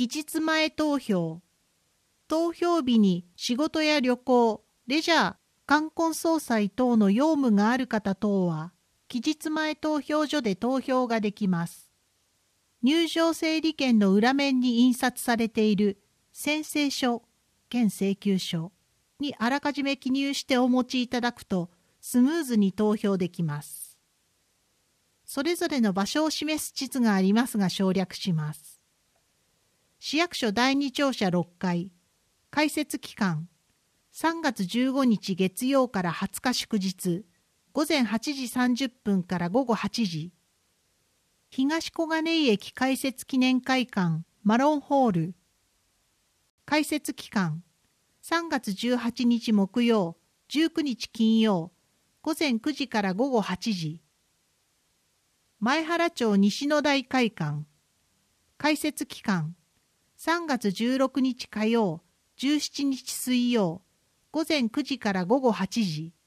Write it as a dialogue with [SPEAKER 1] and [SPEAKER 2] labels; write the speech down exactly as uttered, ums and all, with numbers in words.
[SPEAKER 1] 期日前投票。投票日に仕事や旅行、レジャー、冠婚葬祭等の用務がある方等は、期日前投票所で投票ができます。入場整理券の裏面に印刷されている宣誓書、兼請求書にあらかじめ記入してお持ちいただくと、スムーズに投票できます。それぞれの場所を示す地図がありますが省略します。市役所だいに庁舎ろっかい、開設期間、さんがつじゅうごにち月曜からはつか祝日、ごぜんはちじさんじゅっぷんからごごはちじ。東小金井駅開設記念会館マロンホール。開設期間、さんがつじゅうはちにち木曜、じゅうくにち金曜、ごぜんくじからごごはちじ。前原町西野台会館。開設期間、さんがつじゅうろくにち火曜、じゅうしちにち水曜、ごぜんくじからごごはちじ。